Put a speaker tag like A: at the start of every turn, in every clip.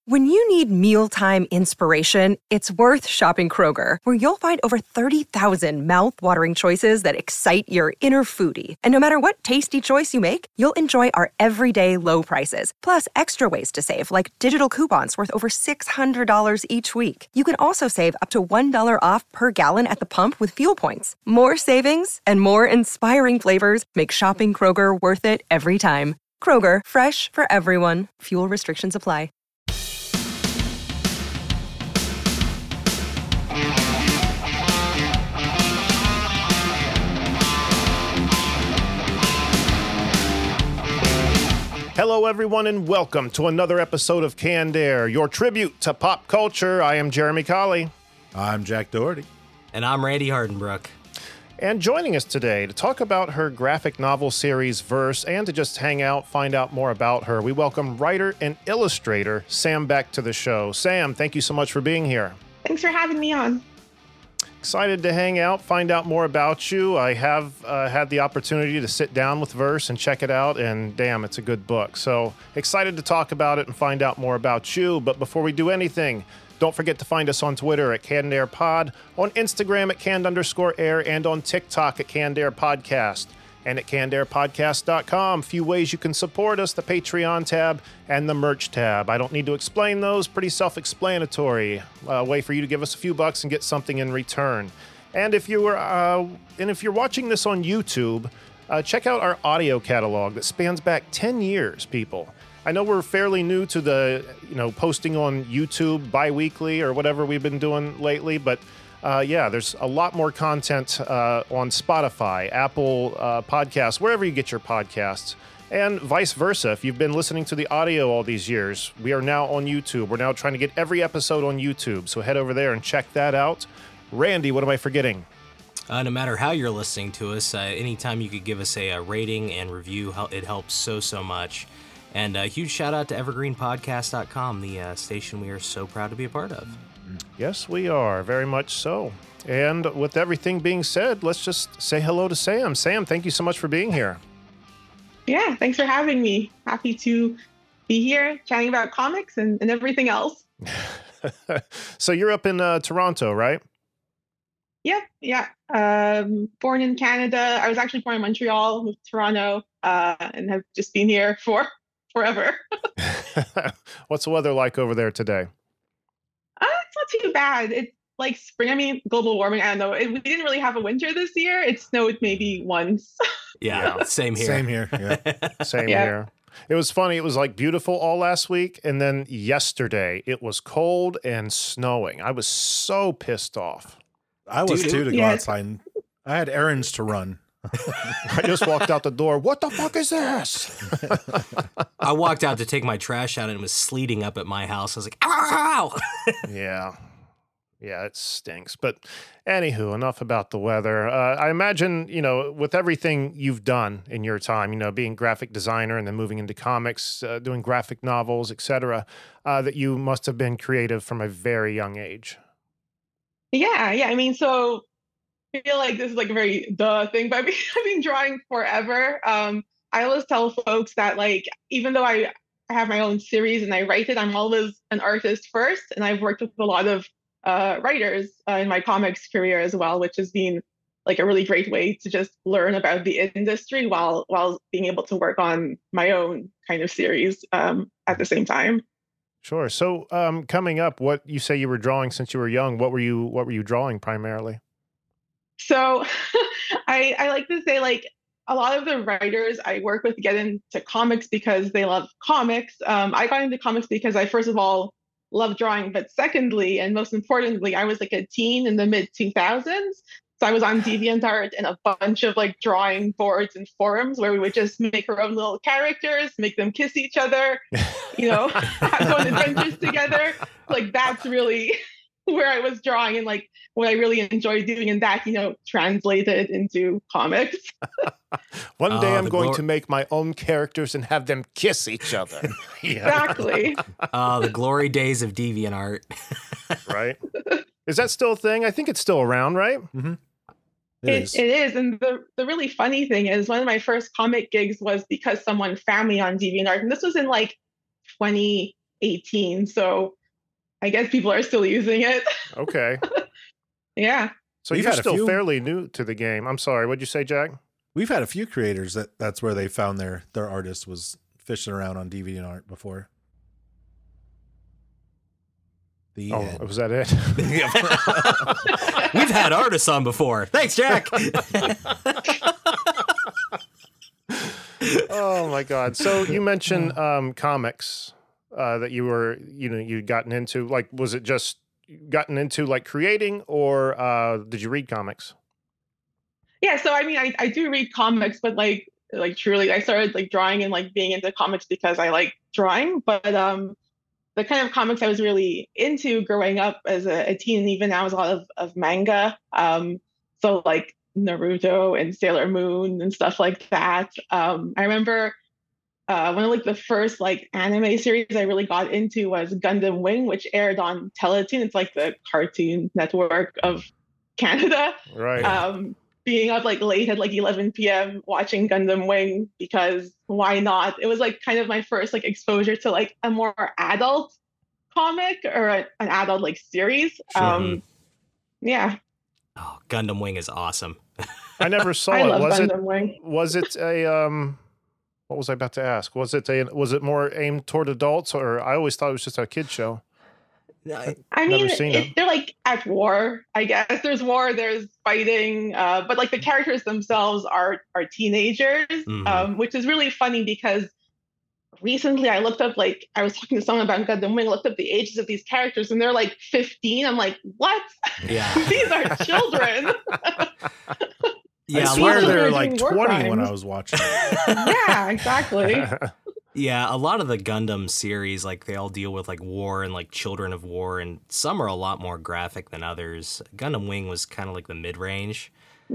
A: When you need mealtime inspiration, it's worth shopping Kroger, where you'll find over 30,000 mouth-watering choices that excite your inner foodie. And no matter what tasty choice you make, you'll enjoy our everyday low prices, plus extra ways to save, like digital coupons worth over $600 each week. You can also save up to $1 off per gallon at the pump with fuel points. More savings and more inspiring flavors make shopping Kroger worth it every time. Kroger, fresh for everyone. Fuel restrictions apply.
B: Hello, everyone, and welcome to another episode of Canned Air, your tribute to pop culture. I am Jeremy Colley.
C: I'm Jack Doherty.
D: And I'm Randy Hardenbrook.
B: And joining us today to talk about her graphic novel series, Verse, and to just hang out, find out more about her, we welcome writer and illustrator Sam Beck to the show. Sam, thank you so much for being here.
E: Thanks for having me on.
B: Excited to hang out, find out more about you. I have had the opportunity to sit down with Verse and check it out, and damn, it's a good book. So excited to talk about it and find out more about you. But before we do anything, don't forget to find us on Twitter at Canned Air Pod, on Instagram at Canned_Air, and on TikTok at Canned Air Podcast. And at CannedAirPodcast.com, few ways you can support us, the Patreon tab and the merch tab. I don't need to explain those, pretty self-explanatory. Way for you to give us a few bucks and get something in return. And if you're watching this on YouTube, check out our audio catalog that spans back 10 years, people. I know we're fairly new to the, posting on YouTube bi-weekly or whatever we've been doing lately, but there's a lot more content on Spotify, Apple Podcasts, wherever you get your podcasts, and vice versa. If you've been listening to the audio all these years, we are now on YouTube. We're now trying to get every episode on YouTube, so head over there and check that out. Randy, what am I forgetting?
D: No matter how you're listening to us, anytime you could give us a rating and review, it helps so much. And a huge shout out to evergreenpodcast.com, the station we are so proud to be a part of.
B: Yes, we are. Very much so. And with everything being said, let's just say hello to Sam. Sam, thank you so much for being here.
E: Yeah, thanks for having me. Happy to be here chatting about comics and everything else.
B: So you're up in Toronto, right?
E: Yeah. Born in Canada. I was actually born in Montreal, moved to Toronto, and have just been here for forever.
B: What's the weather like over there today?
E: It's not too bad. It's like spring. I mean, global warming. I don't know. We didn't really have a winter this year. It snowed maybe once.
D: Yeah, same here.
C: Same here. Yeah.
B: Same here. It was funny. It was like beautiful all last week. And then yesterday it was cold and snowing. I was so pissed off.
C: I was too to go outside. I had errands to run.
B: I just walked out the door. What the fuck is this?
D: I walked out to take my trash out and it was sleeting up at my house. I was like, ow! Yeah, it stinks. But anywho, enough about the weather. I imagine, with everything you've done in your time, being graphic designer and then moving into comics, doing graphic novels, etc., that you must have been creative from a very young age.
E: Yeah. I mean, so I feel like this is like a very duh thing, but I've been drawing forever. I always tell folks that, like, even though I have my own series and I write it, I'm always an artist first. And I've worked with a lot of writers in my comics career as well, which has been like a really great way to just learn about the industry while being able to work on my own kind of series at the same time.
B: Sure. So coming up, what you say you were drawing since you were young, what were you drawing primarily?
E: So I like to say, like, a lot of the writers I work with get into comics because they love comics. I got into comics because I, first of all, love drawing. But secondly, and most importantly, I was like a teen in the mid 2000s. So I was on DeviantArt and a bunch of like drawing boards and forums where we would just make our own little characters, make them kiss each other, go on adventures together. Like, that's really where I was drawing and like what I really enjoyed doing, and that, translated into comics.
B: One day I'm going to make my own characters and have them kiss each other.
E: Exactly.
D: The glory days of DeviantArt.
B: Right? Is that still a thing? I think it's still around, right?
C: Mm-hmm.
E: It is. And the really funny thing is, one of my first comic gigs was because someone found me on DeviantArt. And this was in like 2018, 2018. So I guess people are still using it.
B: Okay.
E: Yeah.
B: So you're still fairly new to the game. I'm sorry. What'd you say, Jack?
C: We've had a few creators that's where they found their artist was fishing around on DeviantArt before.
B: Was that it?
D: We've had artists on before. Thanks, Jack.
B: Oh my God. So you mentioned comics that you were, you'd gotten into. Like, was it just gotten into like creating, or did you read comics?
E: Yeah, so I mean, I do read comics, but like truly, I started like drawing and like being into comics because I like drawing. But the kind of comics I was really into growing up as a teen, and even now, was a lot of manga. So like Naruto and Sailor Moon and stuff like that. I remember one of like the first like anime series I really got into was Gundam Wing, which aired on Teletoon. It's like the Cartoon Network of Canada.
B: Right.
E: Being up like late at like 11 p.m. watching Gundam Wing, because why not? It was like kind of my first like exposure to like a more adult comic or an adult like series. Yeah.
D: Oh, Gundam Wing is awesome.
B: I never saw
E: I
B: it.
E: love Gundam Wing.
B: Was it a what was I about to ask? Was it more aimed toward adults, or I always thought it was just a kid show?
E: I mean, they're like at war, I guess. There's war, there's fighting, but like the characters themselves are teenagers, which is really funny because recently I looked up, like, I was talking to someone about Gundam Wing, looked up the ages of these characters, and they're like 15. I'm like, what?
D: Yeah.
E: These are children.
C: Yeah, I swear they're like 20 when I was watching.
E: Yeah, exactly.
D: Yeah, a lot of the Gundam series, like, they all deal with like war and like children of war, and some are a lot more graphic than others. Gundam Wing was kind of like the mid-range.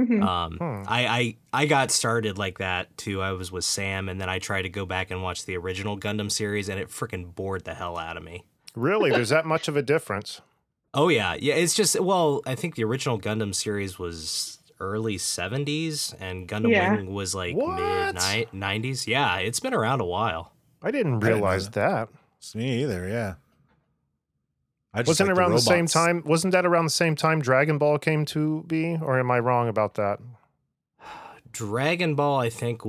D: I got started like that too. I was with Sam, and then I tried to go back and watch the original Gundam series, and it freaking bored the hell out of me.
B: Really? There's that much of a difference?
D: Oh yeah. It's just, well, I think the original Gundam series was early 70s, and Gundam Wing was like mid-90s. Yeah, it's been around a while.
B: I didn't realize that.
C: It's me either, yeah.
B: Wasn't around the same time? Wasn't that around the same time Dragon Ball came to be, or am I wrong about that?
D: Dragon Ball, I think,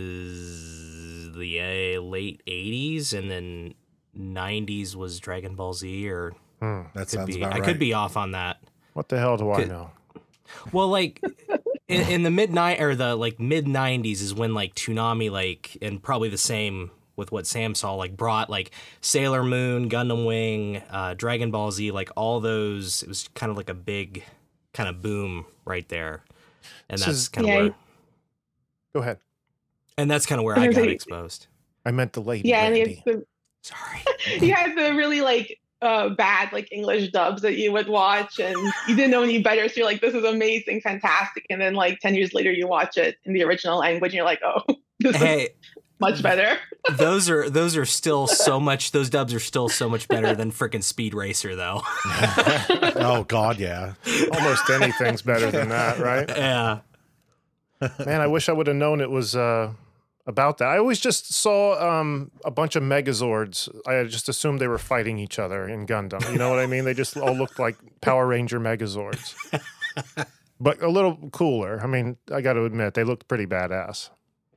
D: was the late 80s, and then 90s was Dragon Ball Z, or
C: that sounds about right.
D: I could be off on that.
B: What the hell do I know?
D: Well, like in the mid 90s is when like Toonami, like, and probably the same with what Sam saw, like brought like Sailor Moon, Gundam Wing, Dragon Ball Z, like all those. It was kind of like a big kind of boom right there, and that's kind of where.
B: Go ahead.
D: And that's kind of where I got exposed.
B: I meant the lady.
E: Yeah,
B: Randy.
D: Sorry.
E: You had the really like bad like English dubs that you would watch, and you didn't know any better, so you're like, this is amazing, fantastic, and then like 10 years later you watch it in the original language and you're like, oh, this is much better.
D: those are still so much, those dubs are still so much better than freaking Speed Racer though.
C: Oh god, yeah.
B: Almost anything's better than that, right?
D: Yeah.
B: Man, I wish I would have known it was about that. I always just saw a bunch of Megazords. I just assumed they were fighting each other in Gundam. You know what I mean? They just all looked like Power Ranger Megazords. But a little cooler. I mean, I got to admit, they looked pretty badass.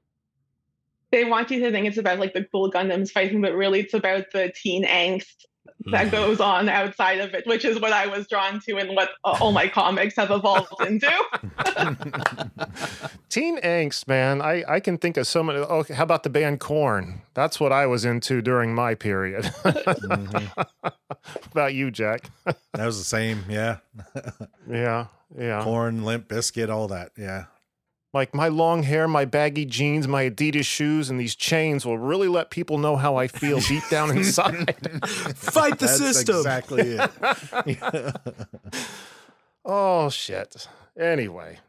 E: They want you to think it's about like the cool Gundams fighting, but really it's about the teen angst that goes on outside of it, which is what I was drawn to and what all my comics have evolved into.
B: Teen angst, man. I can think of so many. Oh, how about the band Korn? That's what I was into during my period. What about you, Jack?
C: That was the same, yeah.
B: Yeah.
C: Korn, Limp Bizkit, all that, yeah.
B: Like, my long hair, my baggy jeans, my Adidas shoes, and these chains will really let people know how I feel deep down inside.
D: Fight the system.
C: Exactly it.
B: Oh, shit. Anyway.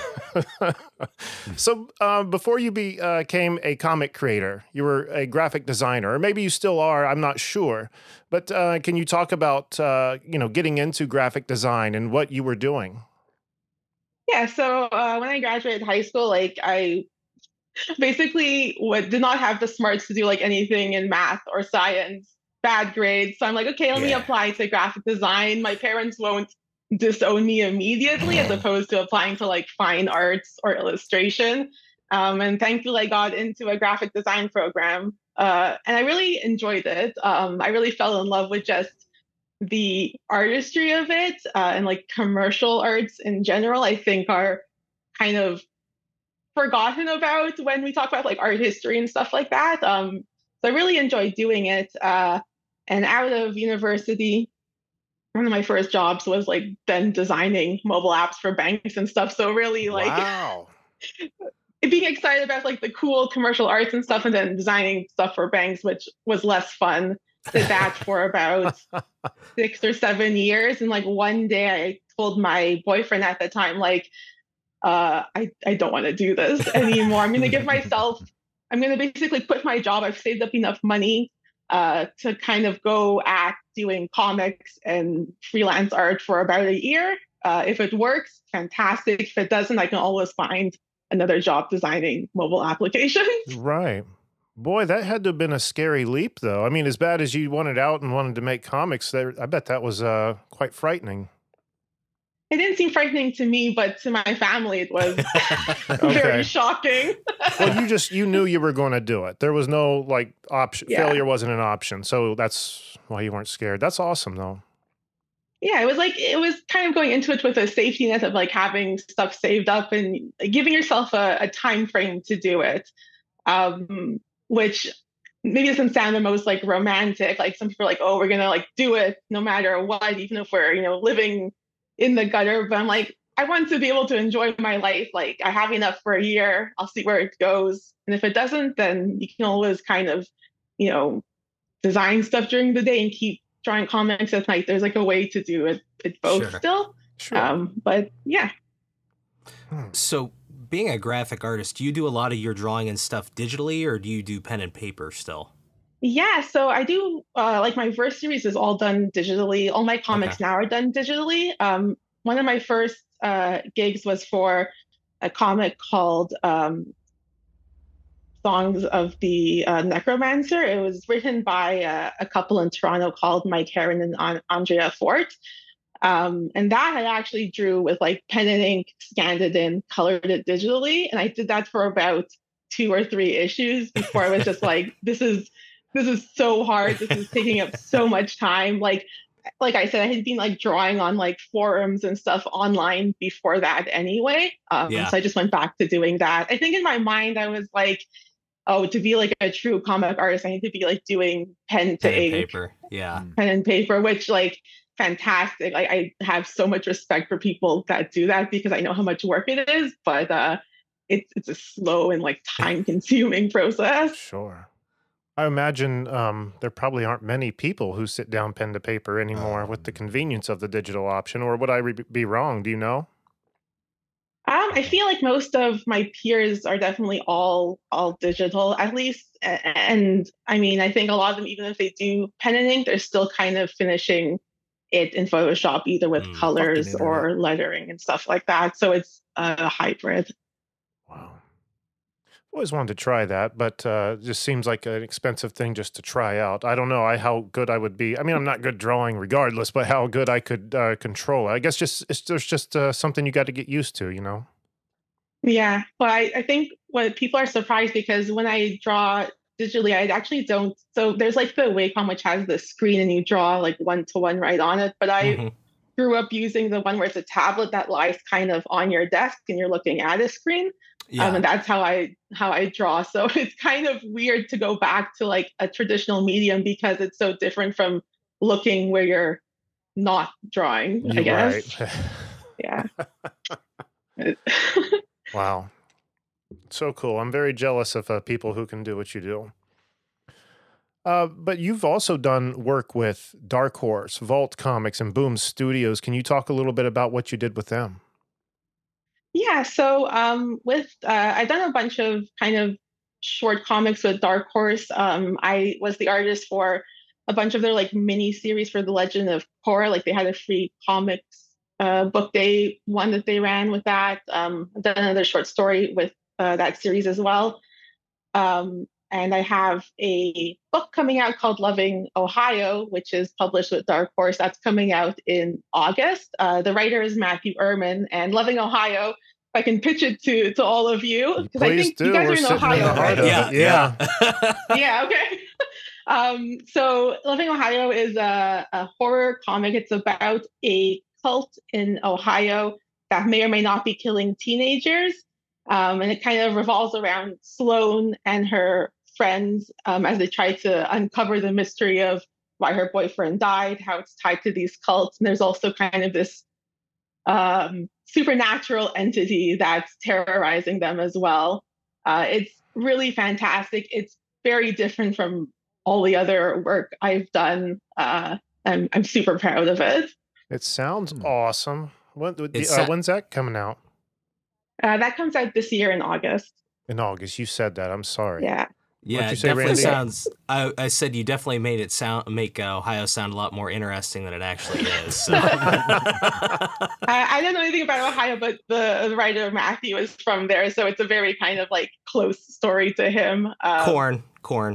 B: So, before you became a comic creator, you were a graphic designer, or maybe you still are, I'm not sure. But can you talk about, getting into graphic design and what you were doing?
E: Yeah, so when I graduated high school, like I basically did not have the smarts to do like anything in math or science. bad grades. So I'm like, okay, let me apply to graphic design. My parents won't disown me immediately as opposed to applying to like fine arts or illustration. And thankfully, I got into a graphic design program, and I really enjoyed it. I really fell in love with just the artistry of it, and like commercial arts in general. I think are kind of forgotten about when we talk about like art history and stuff like that. So I really enjoyed doing it. And out of university, one of my first jobs was like then designing mobile apps for banks and stuff. So really like
B: Wow.
E: being excited about like the cool commercial arts and stuff, and then designing stuff for banks, which was less fun. Did that for about 6 or 7 years. And like one day I told my boyfriend at the time, like, I don't want to do this anymore. I'm going to basically quit my job. I've saved up enough money to kind of go at doing comics and freelance art for about a year. If it works, fantastic. If it doesn't, I can always find another job designing mobile applications.
B: Right. Boy, that had to have been a scary leap, though. I mean, as bad as you wanted out and wanted to make comics, I bet that was quite frightening.
E: It didn't seem frightening to me, but to my family, it was very shocking.
B: Well, you knew you were going to do it. There was no like option. Yeah. Failure wasn't an option. So that's why you weren't scared. That's awesome, though.
E: Yeah, it was kind of going into it with a safety net of like having stuff saved up and giving yourself a time frame to do it. Which maybe doesn't sound the most like romantic. Like some people are like, oh, we're gonna like do it no matter what, even if we're, living in the gutter. But I'm like, I want to be able to enjoy my life. Like I have enough for a year. I'll see where it goes. And if it doesn't, then you can always kind of, design stuff during the day and keep drawing comics at night. There's like a way to do it both still.
B: Sure.
E: But yeah.
D: So being a graphic artist, do you do a lot of your drawing and stuff digitally, or do you do pen and paper still?
E: Yeah, so I do, like my verse series is all done digitally. All my comics now are done digitally. One of my first gigs was for a comic called Songs of the Necromancer. It was written by a couple in Toronto called Mike Heron and Andrea Fort. And that I actually drew with like pen and ink, scanned it in, colored it digitally. And I did that for about 2 or 3 issues before I was just like, this is so hard. This is taking up so much time. Like I said, I had been like drawing on like forums and stuff online before that anyway. So I just went back to doing that. I think in my mind, I was like, oh, to be like a true comic artist, I need to be like doing pen to ink,
D: paper. Yeah.
E: Pen and paper, which like fantastic. Like I have so much respect for people that do that because I know how much work it is, but it's a slow and like time consuming process.
B: Sure. I imagine there probably aren't many people who sit down pen to paper anymore with the convenience of the digital option, or would I be wrong? Do you know?
E: I feel like most of my peers are definitely all digital, at least. And I mean, I think a lot of them, even if they do pen and ink, they're still kind of finishing it in Photoshop, either with colors or lettering and stuff like that. So it's a hybrid.
B: Wow. Always wanted to try that, but it just seems like an expensive thing just to try out. I don't know how good I would be. I mean, I'm not good drawing regardless, but how good I could control it. I guess there's just something you got to get used to,
E: Yeah. Well, I think what people are surprised because when I draw digitally, I actually don't. So there's like the Wacom, which has the screen and you draw like 1-to-1 right on it. But I grew up using the one where it's a tablet that lies kind of on your desk and you're looking at a screen. Yeah. And that's how I draw. So it's kind of weird to go back to like a traditional medium because it's so different from looking where you're not drawing, I guess. Right. Yeah.
B: Wow. So cool. I'm very jealous of people who can do what you do. But you've also done work with Dark Horse, Vault Comics, and Boom Studios. Can you talk a little bit about what you did with them?
E: Yeah, so I've done a bunch of kind of short comics with Dark Horse. I was the artist for a bunch of their like mini series for The Legend of Korra. Like they had a free comics book day one that they ran with that. I've done another short story with that series as well. And And I have a book coming out called Loving Ohio, which is published with Dark Horse. That's coming out in August. The writer is Matthew Ehrman, and Loving Ohio, if I can pitch it to all of you, because I think you guys are in Ohio, right?
D: Yeah.
E: Yeah, okay. So Loving Ohio is a horror comic. It's about a cult in Ohio that may or may not be killing teenagers. And it kind of revolves around Sloane and her friends as they try to uncover the mystery of why her boyfriend died, how it's tied to these cults. And there's also kind of this supernatural entity that's terrorizing them as well. It's really fantastic. It's very different from all the other work I've done. I'm super proud of it.
B: It sounds awesome. When's that coming out?
E: That comes out this year in August.
B: In August, you said that. I'm sorry.
E: Yeah.
D: Yeah,
B: you
D: it
B: say,
D: definitely
B: Randy?
D: sounds. I said you definitely made it make Ohio sound a lot more interesting than it actually is. So.
E: I don't know anything about Ohio, but the writer Matthew is from there, so it's a very kind of like close story to him.
D: Corn, corn.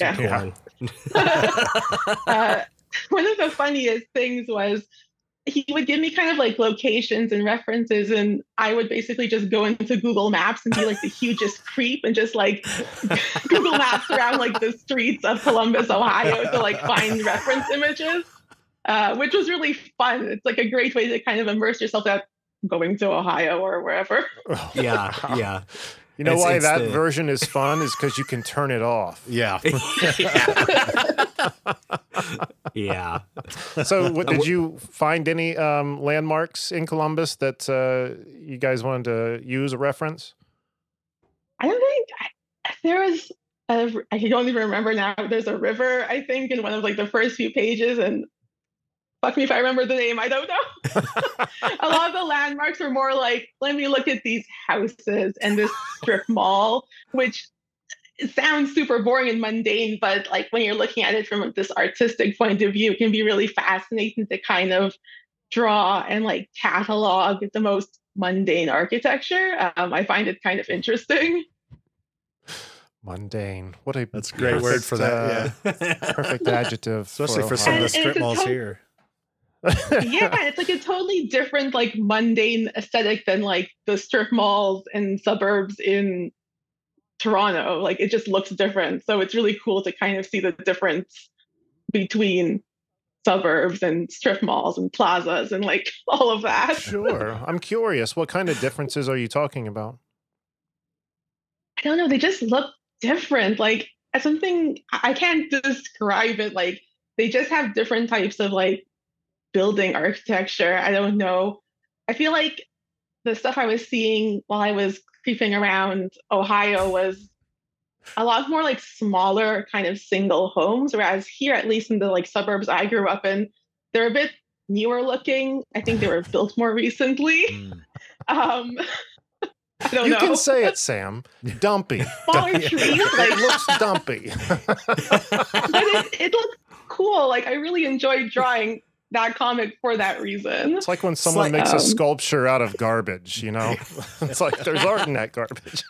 E: One of the funniest things was he would give me kind of like locations and references, and I would basically just go into Google Maps and be like the hugest creep and just like Google Maps around like the streets of Columbus, Ohio to like find reference images, which was really fun. It's like a great way to kind of immerse yourself without going to Ohio or wherever.
D: Yeah.
B: You know why that version is fun is because you can turn it off.
C: Yeah.
D: Yeah.
B: So did you find any landmarks in Columbus that you guys wanted to use a reference?
E: I don't think there was I don't even remember now. There's a river, I think, in one of like the first few pages, and fuck me if I remember the name. I don't know. A lot of the landmarks were more like, let me look at these houses and this strip mall, which sounds super boring and mundane, but like when you're looking at it from this artistic point of view, it can be really fascinating to kind of draw and like catalog the most mundane architecture. I find it kind of interesting.
B: Mundane. That's
C: a great word for that. Yeah.
B: Perfect adjective.
C: Especially for some of the strip malls here.
E: Yeah, it's like a totally different, like mundane aesthetic than like the strip malls and suburbs in Toronto. Like it just looks different. So it's really cool to kind of see the difference between suburbs and strip malls and plazas and like all of that.
B: Sure. I'm curious. What kind of differences are you talking about?
E: I don't know. They just look different. Like something, I can't describe it. Like they just have different types of like building architecture. I don't know. I feel like the stuff I was seeing while I was creeping around Ohio was a lot more like smaller kind of single homes, whereas here, at least in the like suburbs I grew up in, they're a bit newer looking. I think they were built more recently. I don't know.
B: You can say it, Sam. Dumpy.
E: Smaller trees. Like,
B: it looks dumpy.
E: But it looks cool. Like I really enjoyed drawing that comic for that reason.
B: It's like when someone makes a sculpture out of garbage, you know? It's like there's art in that garbage.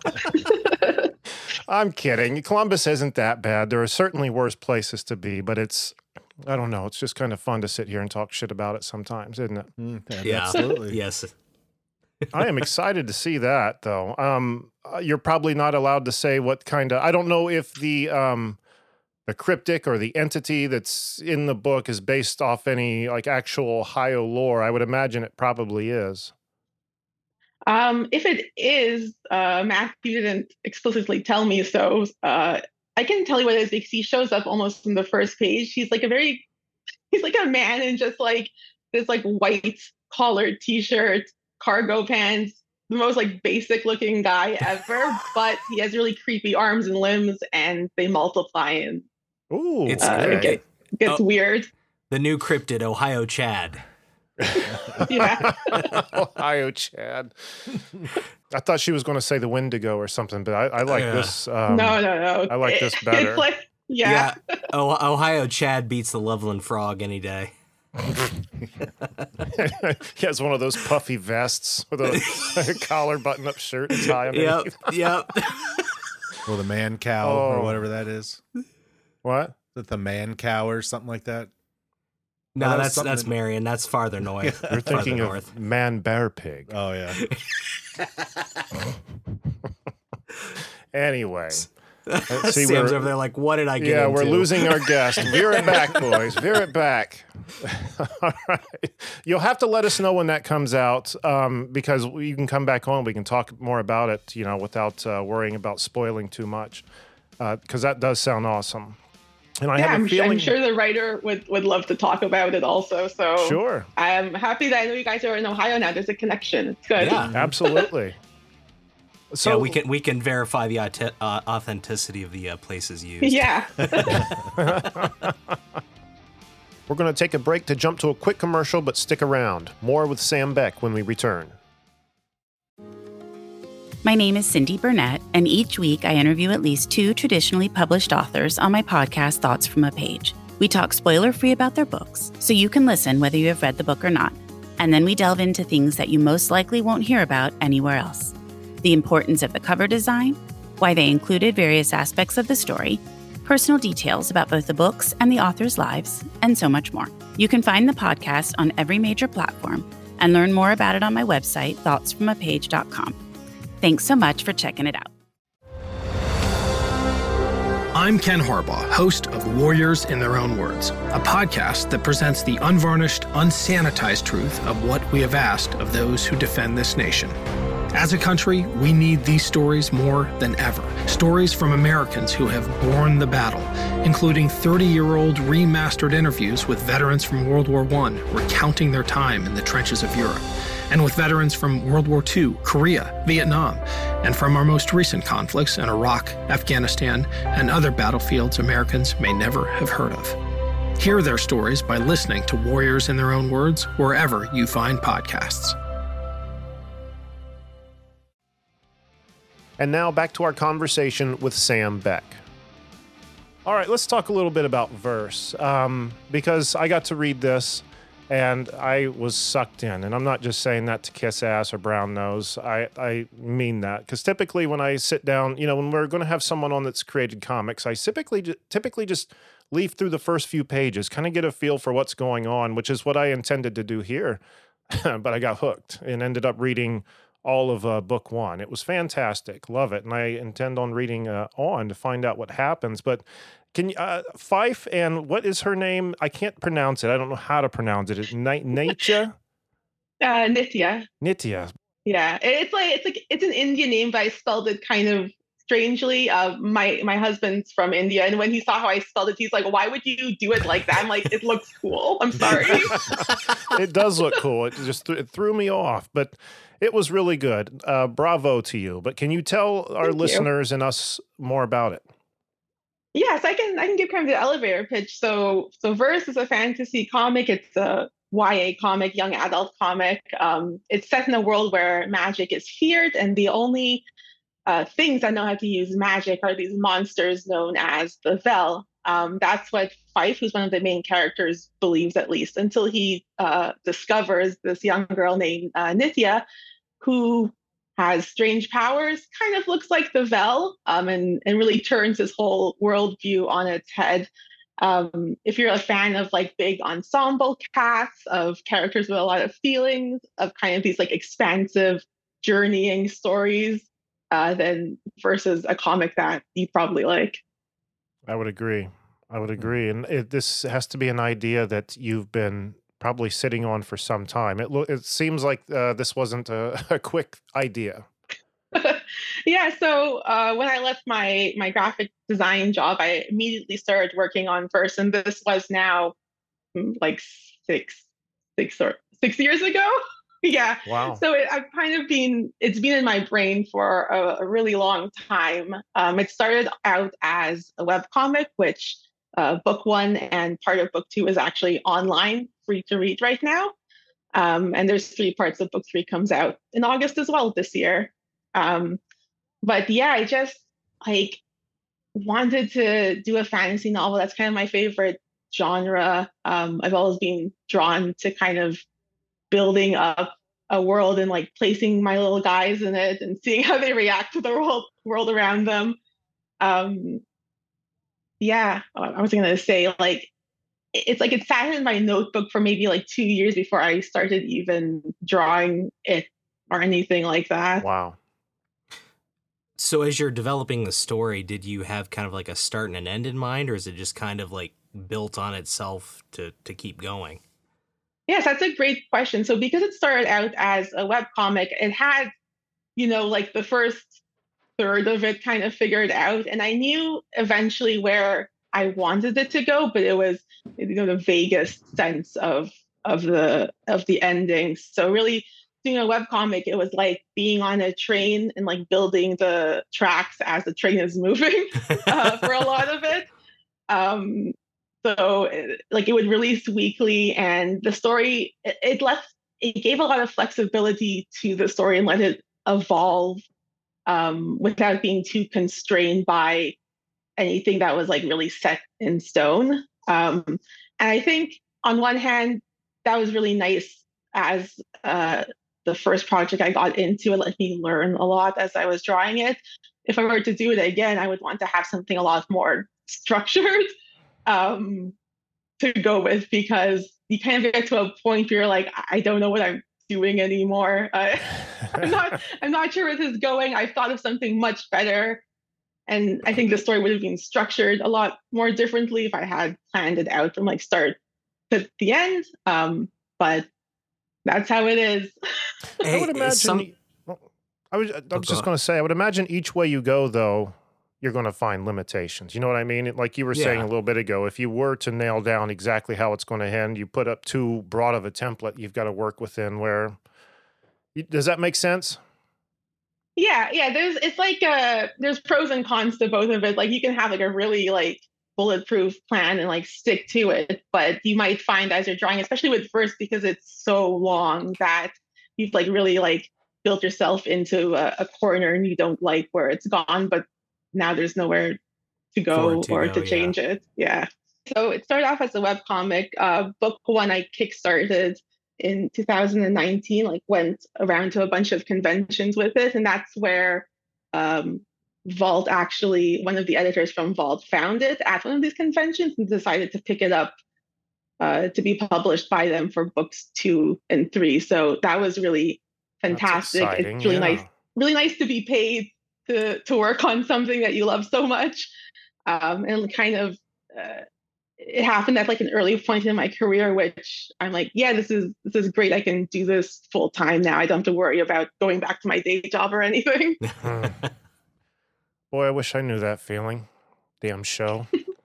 B: I'm kidding. Columbus isn't that bad. There are certainly worse places to be, but I don't know. It's just kind of fun to sit here and talk shit about it sometimes, isn't it?
D: Yeah,
C: absolutely.
D: Yes.
B: I am excited to see that, though. You're probably not allowed to say what kind of... I don't know if the cryptic or the entity that's in the book is based off any like actual Ohio lore. I would imagine it probably is.
E: If it is, Matthew didn't explicitly tell me so. I can tell you what it is because he shows up almost in the first page. He's like a man in just like this like white collared t-shirt, cargo pants, the most like basic looking guy ever, but he has really creepy arms and limbs and they multiply and it gets weird.
D: The new cryptid, Ohio Chad.
E: Yeah.
B: Ohio Chad. I thought she was going to say the Wendigo or something, but I like this.
E: No.
B: I like this better.
E: It's like, yeah.
D: Ohio Chad beats the Loveland Frog any day.
B: He has one of those puffy vests with a collar button-up shirt and tie.
D: Yep.
C: Or the man cow or whatever that is.
B: What?
C: Is it the man cow or something like that?
D: No, that's Marion. That's farther north.
B: You're thinking of man bear pig.
C: Oh, yeah.
B: Anyway.
D: See, Sam's over there like, what did I get into?
B: Yeah, we're losing our guest. Veer it back, boys. Veer it back. All right. You'll have to let us know when that comes out because you can come back on. We can talk more about it, without worrying about spoiling too much because that does sound awesome. And I have a feeling...
E: I'm sure the writer would love to talk about it also. So
B: sure.
E: I'm happy that I know you guys are in Ohio now. There's a connection. It's good.
B: Yeah, absolutely.
D: So we can verify the authenticity of the places used.
E: Yeah.
B: We're going to take a break to jump to a quick commercial, but stick around. More with Sam Beck when we return.
F: My name is Cindy Burnett, and each week I interview at least 2 traditionally published authors on my podcast, Thoughts from a Page. We talk spoiler-free about their books, so you can listen whether you have read the book or not. And then we delve into things that you most likely won't hear about anywhere else. The importance of the cover design, why they included various aspects of the story, personal details about both the books and the authors' lives, and so much more. You can find the podcast on every major platform and learn more about it on my website, thoughtsfromapage.com. Thanks so much for checking it out.
G: I'm Ken Harbaugh, host of Warriors in Their Own Words, a podcast that presents the unvarnished, unsanitized truth of what we have asked of those who defend this nation. As a country, we need these stories more than ever. Stories from Americans who have borne the battle, including 30-year-old remastered interviews with veterans from World War I recounting their time in the trenches of Europe, and with veterans from World War II, Korea, Vietnam, and from our most recent conflicts in Iraq, Afghanistan, and other battlefields Americans may never have heard of. Hear their stories by listening to Warriors in Their Own Words wherever you find podcasts.
B: And now back to our conversation with Sam Beck. All right, let's talk a little bit about Verse, because I got to read this and I was sucked in. And I'm not just saying that to kiss ass or brown nose. I mean that. Because typically when I sit down, when we're going to have someone on that's created comics, I typically just leaf through the first few pages, kind of get a feel for what's going on, which is what I intended to do here. But I got hooked and ended up reading all of book 1. It was fantastic. Love it. And I intend on reading on to find out what happens. But can you, Fife and what is her name? I can't pronounce it. I don't know how to pronounce it. Nitya?
E: Nitya.
B: Nitya.
E: Yeah. It's an Indian name, but I spelled it kind of strangely. My husband's from India, and when he saw how I spelled it, he's like, "Why would you do it like that?" I'm like, "It looks cool." I'm sorry.
B: It does look cool. It just it threw me off, but it was really good. Bravo to you. But can you tell our listeners and us more about it?
E: Yes, I can give kind of the elevator pitch. So Verse is a fantasy comic. It's a YA comic, young adult comic. It's set in a world where magic is feared, and the only things that know how to use magic are these monsters known as the Vel. That's what Fife, who's one of the main characters, believes, at least, until he discovers this young girl named Nitya, who has strange powers, kind of looks like the Vel, and really turns his whole worldview on its head. If you're a fan of big ensemble casts of characters with a lot of feelings, of kind of these expansive journeying stories, then versus a comic that you probably like.
B: I would agree. And this has to be an idea that you've been probably sitting on for some time. It seems like this wasn't a quick idea.
E: Yeah. So when I left my graphic design job, I immediately started working on Verse, and this was now 6 years ago. Yeah.
B: Wow.
E: So it's been in my brain for a really long time. It started out as a webcomic, which book 1 and part of book 2 is actually online, free to read right now. And there's 3 parts of book 3 comes out in August as well this year. But yeah, I just wanted to do a fantasy novel. That's kind of my favorite genre. I've always been drawn to kind of building up a world and placing my little guys in it and seeing how they react to the world around them. Yeah, I was gonna say like it's like it sat in my notebook for maybe like 2 years before I started even drawing it or anything like that.
B: Wow.
D: So as you're developing the story, did you have kind of like a start and an end in mind, or is it just kind of like built on itself to keep going?
E: Yes, that's a great question. So because it started out as a web comic, it had, like the first third of it kind of figured out, and I knew eventually where I wanted it to go, but it was, the vaguest sense of the ending. So really doing a web comic, it was like being on a train and like building the tracks as the train is moving for a lot of it. Um, so like it would release weekly, and the story it gave a lot of flexibility to the story and let it evolve without being too constrained by anything that was like really set in stone. And I think on one hand, that was really nice as the first project I got into. It let me learn a lot as I was drawing it. If I were to do it again, I would want to have something a lot more structured to go with, because you kind of get to a point where you're like, I don't know what I'm doing anymore. I'm not sure where this is going. I've thought of something much better. And I think the story would have been structured a lot more differently if I had planned it out from like start to the end. But that's how it is.
B: I would imagine. I was just going to say, I would imagine each way you go, though, you're going to find limitations. You know what I mean? Like you were saying a little bit ago, if you were to nail down exactly how it's going to end, you put up too broad of a template you've got to work within. Does that make sense?
E: Yeah. There's pros and cons to both of it. Like you can have like a really like bulletproof plan and like stick to it, but you might find as you're drawing, especially with verse, because it's so long, that you've like really like built yourself into a corner and you don't like where it's gone, but now there's nowhere to go to change it. Yeah. So it started off as a webcomic. Book one I kickstarted in 2019, like went around to a bunch of conventions with it. And that's where Vault, actually, one of the editors from Vault, found it at one of these conventions and decided to pick it up to be published by them for books 2 and 3. So that was really fantastic. It's really nice to be paid to work on something that you love so much. And kind of it happened at like an early point in my career, which I'm like, yeah, this is great. I can do this full time now. I don't have to worry about going back to my day job or anything.
B: Boy, I wish I knew that feeling. Damn show.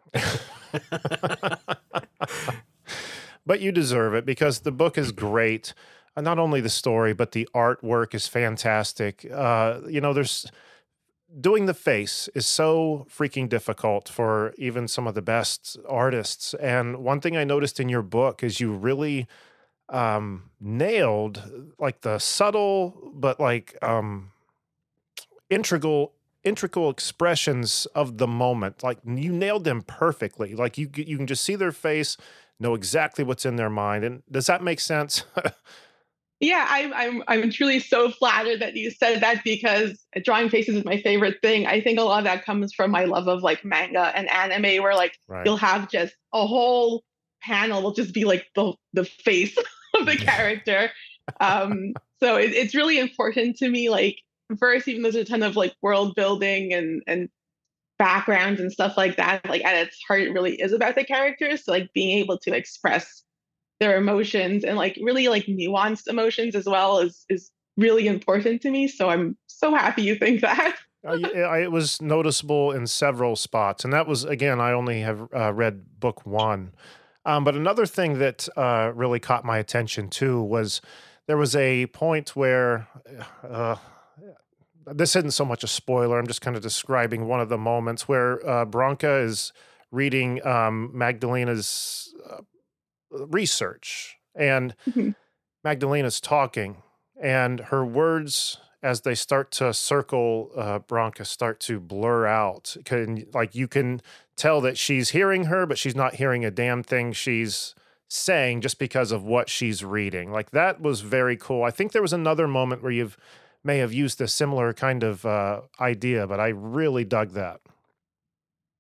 B: But you deserve it, because the book is great. Not only the story, but the artwork is fantastic. There's doing the face is so freaking difficult for even some of the best artists. And one thing I noticed in your book is you really nailed like the subtle but like integral expressions of the moment. Like you nailed them perfectly. Like you can just see their face, know exactly what's in their mind. And does that make sense?
E: Yeah, I'm truly so flattered that you said that, because drawing faces is my favorite thing. I think a lot of that comes from my love of like manga and anime, where like you'll have just a whole panel will just be like the face of the character. So it's really important to me. Like first, even though there's a ton of like world building and backgrounds and stuff like that, like at its heart, it really is about the characters. So like being able to express their emotions and like really like nuanced emotions as well is really important to me. So I'm so happy you think that.
B: It was noticeable in several spots. And that was, again, I only have read book 1. But another thing that really caught my attention too was there was a point where this isn't so much a spoiler. I'm just kind of describing one of the moments where Branka is reading Magdalena's research, and Magdalena's talking, and her words, as they start to circle Branka, start to blur out. Like you can tell that she's hearing her, but she's not hearing a damn thing she's saying just because of what she's reading. Like that was very cool. I think there was another moment where may have used a similar kind of idea, but I really dug that.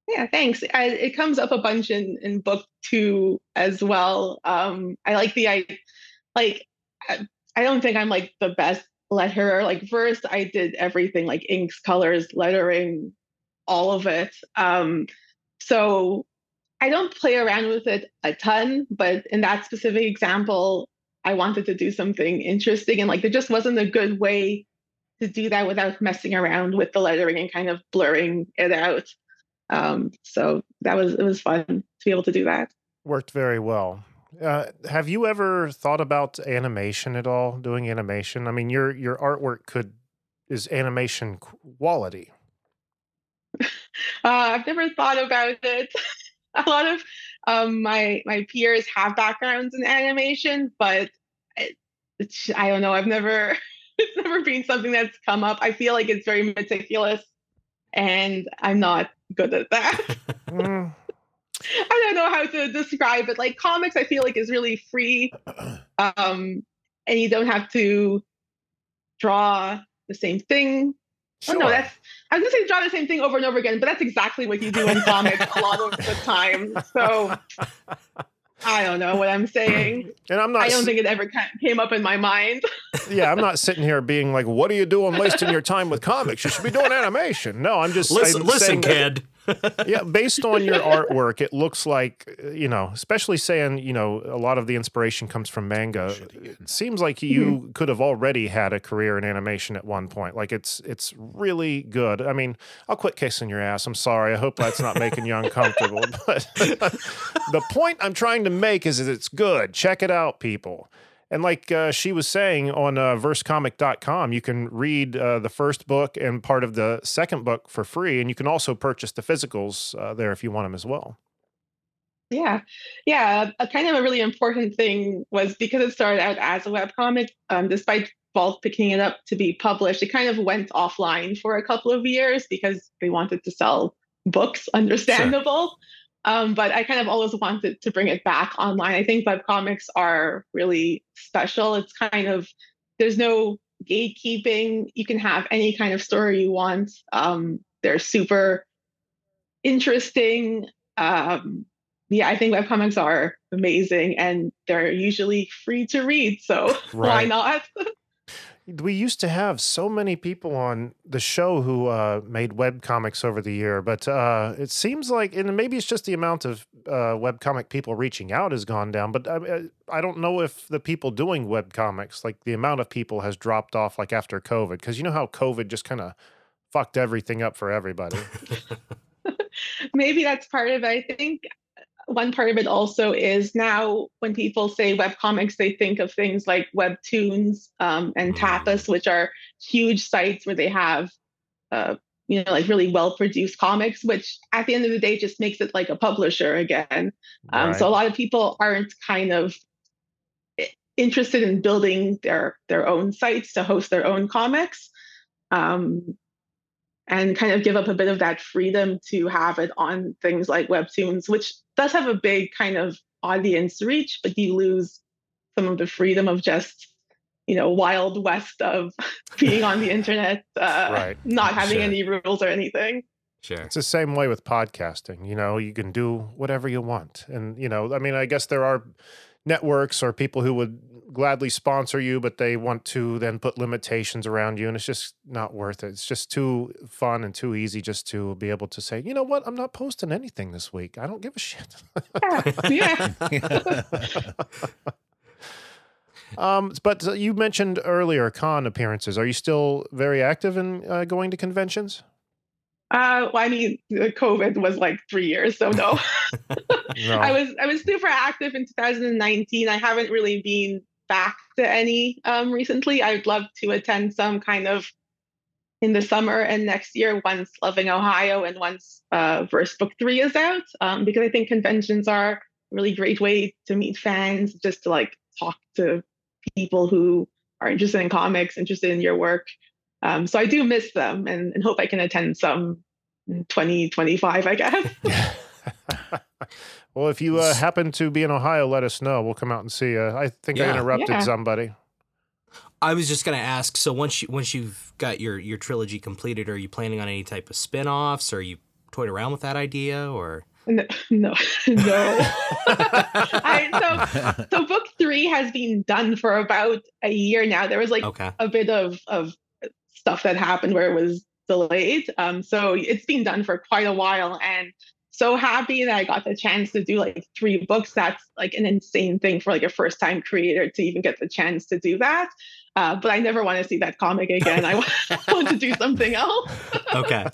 E: Yeah, thanks. It comes up a bunch in book 2 as well. I like like I, I don't think I'm like the best letterer. Like first, I did everything like inks, colors, lettering, all of it. So I don't play around with it a ton, but in that specific example, I wanted to do something interesting, and like there just wasn't a good way to do that without messing around with the lettering and kind of blurring it out. So it was fun to be able to do that.
B: Worked very well. Have you ever thought about animation at all? Doing animation? I mean, your artwork is animation quality.
E: I've never thought about it. A lot of my peers have backgrounds in animation, but I don't know. I've never it's never been something that's come up. I feel like it's very meticulous, and I'm not good at that. I don't know how to describe it. Like comics, I feel like is really free, and you don't have to draw the same thing.
B: Sure.
E: Oh, no, I was gonna say draw the same thing over and over again, but that's exactly what you do in comics a lot of the time. So I don't know what I'm saying.
B: And
E: I don't think it ever came up in my mind.
B: Yeah, I'm not sitting here being like, what are you doing wasting your time with comics? You should be doing animation. No, I'm just
D: listen, kid.
B: Yeah, based on your artwork, it looks like, especially saying, a lot of the inspiration comes from manga. It seems like you could have already had a career in animation at one point. Like it's really good. I mean, I'll quit kissing your ass. I'm sorry. I hope that's not making you uncomfortable. But the point I'm trying to make is that it's good. Check it out, people. And like she was saying on versecomic.com, you can read the first book and part of the second book for free. And you can also purchase the physicals there if you want them as well.
E: Yeah. Yeah. A kind of a really important thing was because it started out as a webcomic, despite Vault picking it up to be published, it kind of went offline for a couple of years because they wanted to sell books, understandable. Sure. But I kind of always wanted to bring it back online. I think webcomics are really special. It's kind of, there's no gatekeeping. You can have any kind of story you want. They're super interesting. I think webcomics are amazing and they're usually free to read. So Why not?
B: We used to have so many people on the show who made webcomics over the year, but it seems like, and maybe it's just the amount of webcomic people reaching out has gone down, but I don't know if the people doing webcomics, like the amount of people has dropped off like after COVID, because you know how COVID just kind of fucked everything up for everybody.
E: Maybe that's part of it. I think one part of it also is now when people say webcomics, they think of things like Webtoons and Tapas, which are huge sites where they have, like really well-produced comics, which at the end of the day just makes it like a publisher again. So a lot of people aren't kind of interested in building their own sites to host their own comics. And kind of give up a bit of that freedom to have it on things like Webtoons, which does have a big kind of audience reach, but you lose some of the freedom of just, wild west of being on the internet, not having any rules or anything.
D: Sure.
B: It's the same way with podcasting. You can do whatever you want. And, I guess there are networks or people who would gladly sponsor you, but they want to then put limitations around you, and it's just not worth it. It's just too fun and too easy just to be able to say, you know what, I'm not posting anything this week. I don't give a shit.
E: Yeah.
B: But you mentioned earlier con appearances. Are you still very active in going to conventions?
E: COVID was like 3 years, so no. No. I was super active in 2019. I haven't really been back to any recently. I'd love to attend some kind of in the summer and next year once Loving Ohio and once Verse Book 3 is out, because I think conventions are a really great way to meet fans, just to like talk to people who are interested in comics, interested in your work. So I do miss them and hope I can attend some in 2025, I guess.
B: Well, if you happen to be in Ohio, let us know. We'll come out and see you. I think I interrupted somebody.
D: I was just going to ask, so once you've got your trilogy completed, are you planning on any type of spin-offs? Are you toyed around with that idea, or?
E: No. So book 3 has been done for about a year now. There was like a bit of stuff that happened where it was delayed. So it's been done for quite a while, and so happy that I got the chance to do like 3 books. That's like an insane thing for like a first time creator to even get the chance to do that. But I never want to see that comic again. I want to do something else.
D: Okay.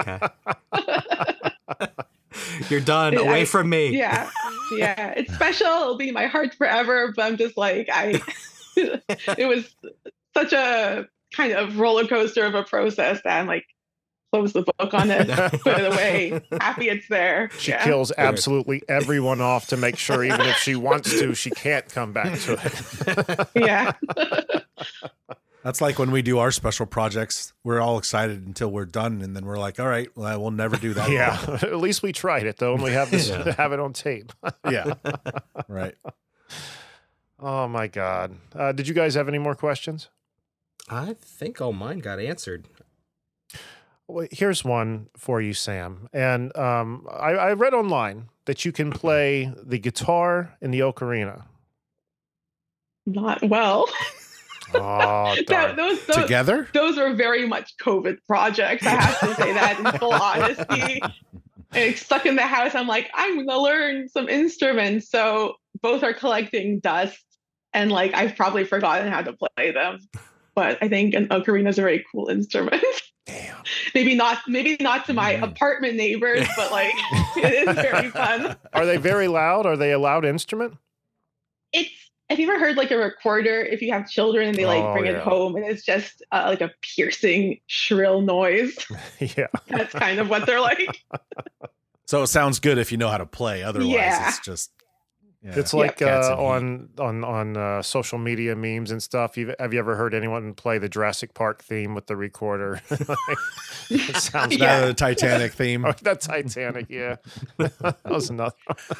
D: You're done. Away from me.
E: Yeah. It's special. It'll be in my heart forever. But I'm just like, it was such a kind of roller coaster of a process that I'm like, close the book on it, put it away. Happy it's there.
B: She kills absolutely everyone off to make sure, even if she wants to, she can't come back to it.
E: Yeah.
C: That's like when we do our special projects. We're all excited until we're done, and then we're like, all right, well, we'll never do that.
B: Yeah. At least we tried it, though, and we have this have it on tape.
C: Yeah. Right.
B: Oh, my God. Did you guys have any more questions?
D: I think all mine got answered.
B: Well, here's one for you, Sam. And I read online that you can play the guitar in the ocarina.
E: Not well.
B: Oh,
E: those
C: together?
E: Those were very much COVID projects. I have to say that in full honesty. And stuck in the house, I'm like, I'm going to learn some instruments. So both are collecting dust. And like, I've probably forgotten how to play them. But I think an ocarina is a very cool instrument.
B: Damn.
E: Maybe not to my apartment neighbors, but like, it is very fun.
B: Are they very loud? Are they a loud instrument?
E: Have you ever heard like a recorder if you have children and they like bring it home and it's just like a piercing, shrill noise?
B: Yeah.
E: That's kind of what they're like.
C: So it sounds good if you know how to play. Otherwise, it's just... Yeah.
B: It's like on social media memes and stuff. Have you ever heard anyone play the Jurassic Park theme with the recorder? It sounds
C: the Titanic theme.
B: Oh, that Titanic, yeah. That was another.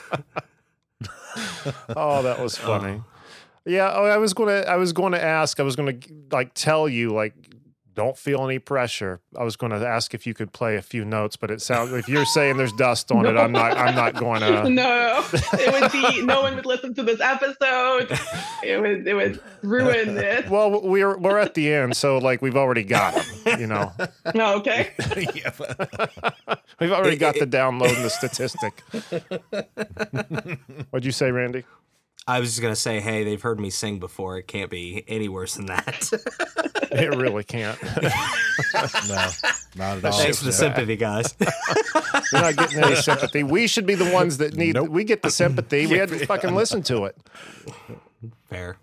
B: Oh, that was funny. Yeah, I was going to ask. I was going to like tell you like, don't feel any pressure. I was going to ask if you could play a few notes, but it sounds if you're saying there's dust on it, I'm not going to.
E: No, it would be no one would listen to this episode. It would ruin it.
B: Well, we're at the end, so like we've already got them, you know.
E: Oh, okay.
B: We've already got the download and the statistic. What'd you say, Randy?
D: I was just going to say, hey, they've heard me sing before. It can't be any worse than that.
B: It really can't.
C: No, not at all.
D: Thanks for the sympathy, guys.
B: You're not getting any sympathy. We should be the ones that need. Nope. We get the sympathy. We had to fucking listen to it.
D: Fair.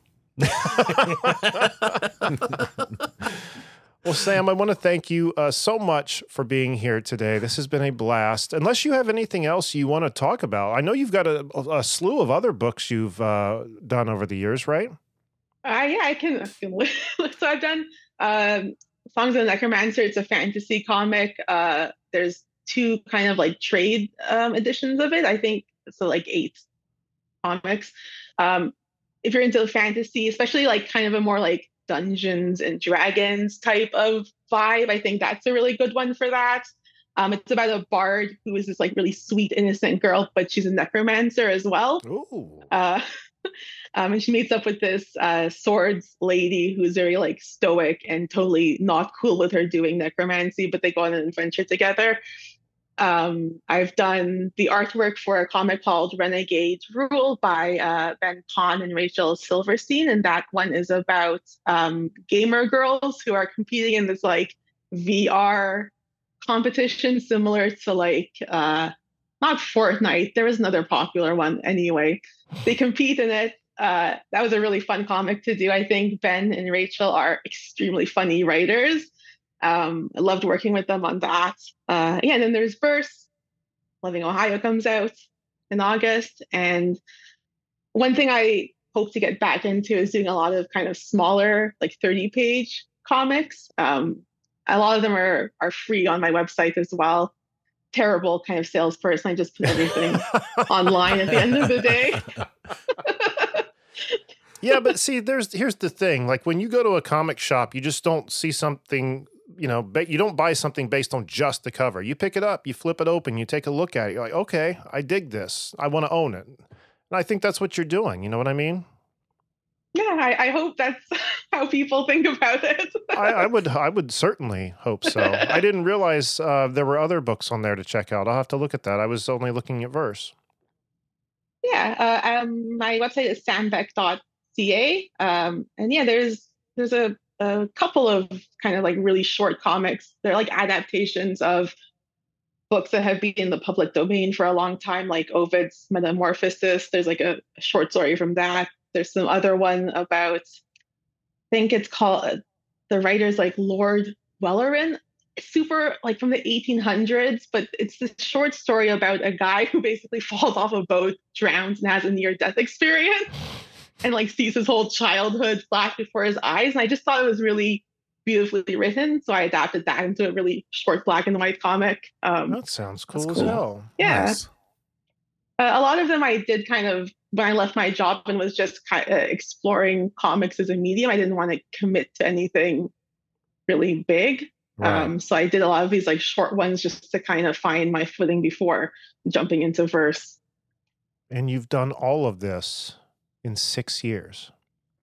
B: Well, Sam, I want to thank you so much for being here today. This has been a blast. Unless you have anything else you want to talk about. I know you've got a slew of other books you've done over the years, right?
E: Yeah, I can. So I've done Songs of the Necromancer. It's a fantasy comic. There's 2 kind of like trade editions of it. I think so, like 8 comics. If you're into fantasy, especially like kind of a more like Dungeons and Dragons type of vibe, I think that's a really good one for that. It's about a bard who is this like really sweet, innocent girl, but she's a necromancer as well.
B: Ooh.
E: And she meets up with this swords lady who's very like stoic and totally not cool with her doing necromancy, but they go on an adventure together. I've done the artwork for a comic called Renegade Rule by Ben Pon and Rachel Silverstein, and that one is about gamer girls who are competing in this like VR competition similar to like not Fortnite. There was another popular one anyway. They compete in it. That was a really fun comic to do. I think Ben and Rachel are extremely funny writers. I loved working with them on that. And then there's Verse. Loving Ohio comes out in August. And one thing I hope to get back into is doing a lot of kind of smaller, like 30-page comics. A lot of them are free on my website as well. Terrible kind of salesperson. I just put everything online at the end of the day.
B: Yeah, but see, here's the thing. Like when you go to a comic shop, you just don't see something, you know, you don't buy something based on just the cover. You pick it up, you flip it open, you take a look at it. You're like, okay, I dig this. I want to own it. And I think that's what you're doing. You know what I mean?
E: Yeah, I hope that's how people think about it.
B: I would certainly hope so. I didn't realize there were other books on there to check out. I'll have to look at that. I was only looking at Verse.
E: Yeah, my website is sambeck.ca. And yeah, there's a couple of kind of like really short comics. They're like adaptations of books that have been in the public domain for a long time, like Ovid's Metamorphosis. There's like a short story from that. There's some other one about, I think it's called, the writer's like Lord Welleran. Super like from the 1800s, but it's this short story about a guy who basically falls off a boat, drowns, and has a near-death experience, and like sees his whole childhood flash before his eyes. And I just thought it was really beautifully written, so I adapted that into a really short black and white comic.
B: That sounds cool as hell.
E: Yeah.
C: Nice.
E: A lot of them I did kind of when I left my job and was just kind of exploring comics as a medium. I didn't want to commit to anything really big.
B: Right.
E: So I did a lot of these like short ones just to kind of find my footing before jumping into Verse.
B: And you've done all of this in 6 years.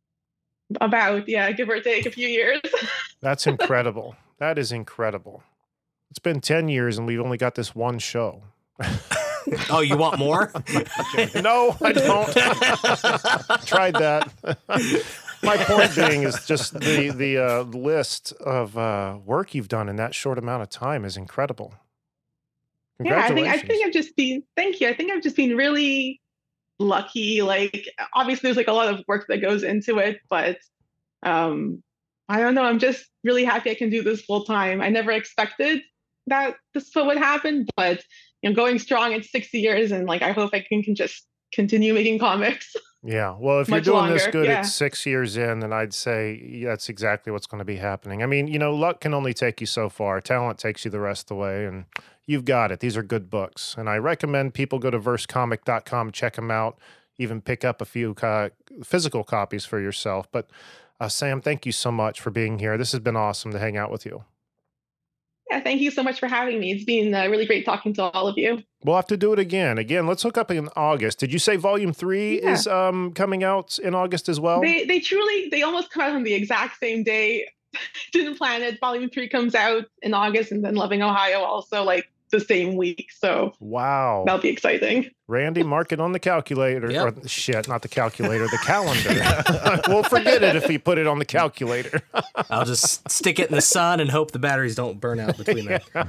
E: About, yeah, give or take a few years.
B: That's incredible. That is incredible. It's been 10 years and we've only got this one show.
D: Oh, you want more?
B: No, I don't. Tried that. My point being is just the list of work you've done in that short amount of time is incredible.
E: Yeah, I
B: Congratulations.
E: think I've just been, thank you. I think I've just been really lucky. Like, obviously there's like a lot of work that goes into it, but I don't know. I'm just really happy I can do this full time. I never expected that this would happen, but you know, going strong in 6 years, and like I hope I can just continue making comics.
B: Yeah. Well, if you're
E: Much
B: doing this
E: longer,
B: good
E: yeah.
B: at 6 years in, then I'd say that's exactly what's going to be happening. I mean, you know, luck can only take you so far. Talent takes you the rest of the way, and you've got it. These are good books. And I recommend people go to versecomic.com, check them out, even pick up a few physical copies for yourself. But Sam, thank you so much for being here. This has been awesome to hang out with you.
E: Yeah, thank you so much for having me. It's been really great talking to all of you.
B: We'll have to do it again. Let's hook up in August. Did you say Volume 3 is coming out in August as well?
E: They almost come out on the exact same day. Didn't plan it. Volume 3 comes out in August, and then Loving Ohio also like the same week. So
B: wow,
E: that'll be exciting.
B: Randy, mark it on the calculator.
D: Yep.
B: Or shit, not the calculator, the calendar. We'll forget it if we put it on the calculator.
D: I'll just stick it in the sun and hope the batteries don't burn out between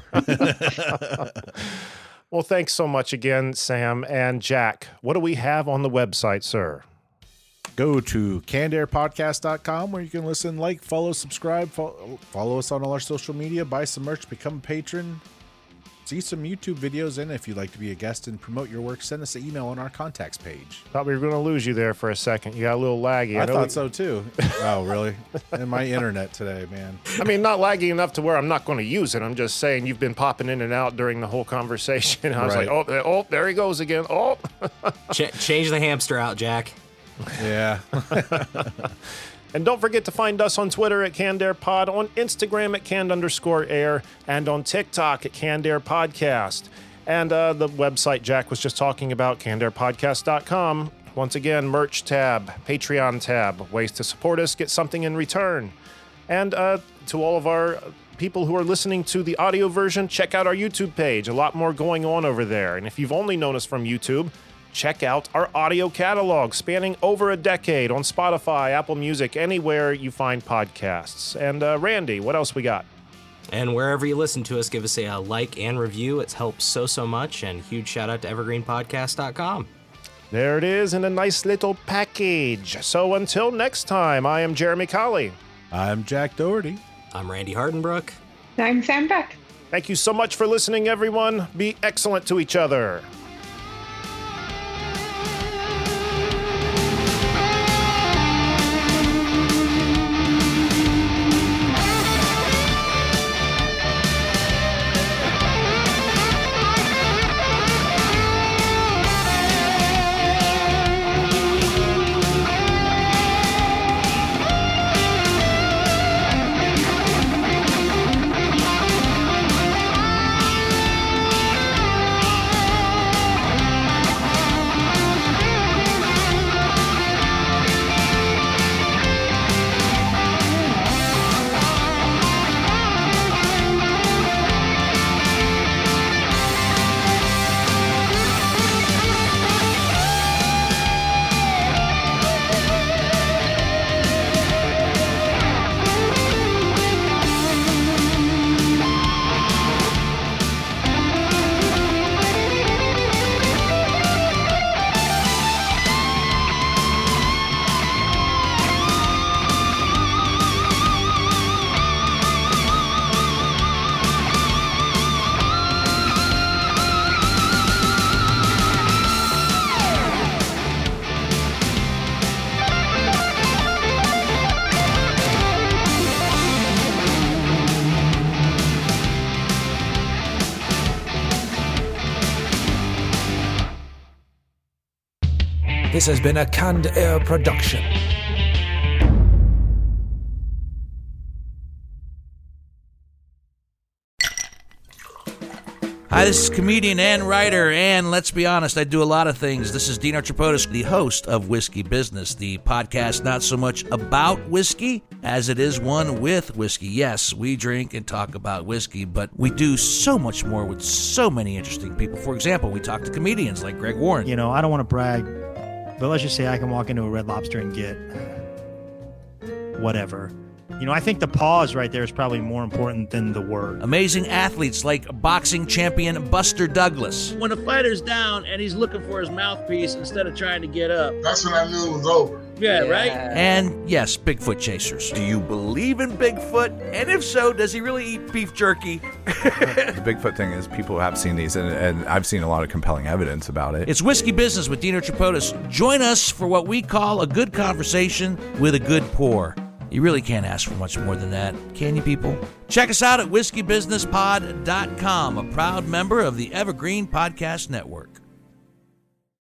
D: that.
B: Well, thanks so much again, Sam and Jack. What do we have on the website, sir?
C: Go to cannedairpodcast.com where you can listen, like, follow, subscribe, follow us on all our social media, buy some merch, become a patron, see some YouTube videos, and if you'd like to be a guest and promote your work, send us an email on our contacts page.
B: Thought we were going to lose you there for a second. You got a little laggy.
C: I thought so too. Oh, really? And my internet today, man.
B: I mean, not laggy enough to where I'm not going to use it. I'm just saying you've been popping in and out during the whole conversation. I was
C: Right.
B: like, oh, there he goes again. Oh.
D: Change the hamster out, Jack.
C: Yeah.
B: And don't forget to find us on Twitter at CannedAirPod, on Instagram at Canned_Air, and on TikTok at CannedAirPodcast. And the website Jack was just talking about, CannedAirPodcast.com. Once again, merch tab, Patreon tab, ways to support us, get something in return. And to all of our people who are listening to the audio version, check out our YouTube page. A lot more going on over there. And if you've only known us from YouTube, check out our audio catalog spanning over a decade on Spotify, Apple Music, anywhere you find podcasts. And Randy, what else we got?
D: And wherever you listen to us, give us a like and review. It helps so much. And huge shout out to evergreenpodcast.com.
B: There it is in a nice little package. So until next time, I am Jeremy Colley.
C: I'm Jack Doherty.
D: I'm Randy Hardenbrook.
E: I'm Sam Beck.
B: Thank you so much for listening, everyone. Be excellent to each other.
H: has been a Canned Air production.
I: Hi, this is comedian and writer, and let's be honest, I do a lot of things. This is Dino Tripodis, the host of Whiskey Business, the podcast not so much about whiskey as it is one with whiskey. Yes, we drink and talk about whiskey, but we do so much more with so many interesting people. For example, we talk to comedians like Greg Warren.
J: You know, I don't want to brag, but let's just say I can walk into a Red Lobster and get whatever. You know, I think the pause right there is probably more important than the word.
I: Amazing athletes like boxing champion Buster Douglas. When a fighter's down and he's looking for his mouthpiece instead of trying to get up.
K: That's when I knew it was over.
I: Yeah, right? And yes, Bigfoot chasers. Do you believe in Bigfoot? And if so, does he really eat beef jerky?
L: The Bigfoot thing is people have seen these, and I've seen a lot of compelling evidence about it.
I: It's Whiskey Business with Dino Tripodis. Join us for what we call a good conversation with a good pour. You really can't ask for much more than that, can you, people? Check us out at whiskeybusinesspod.com, a proud member of the Evergreen Podcast Network.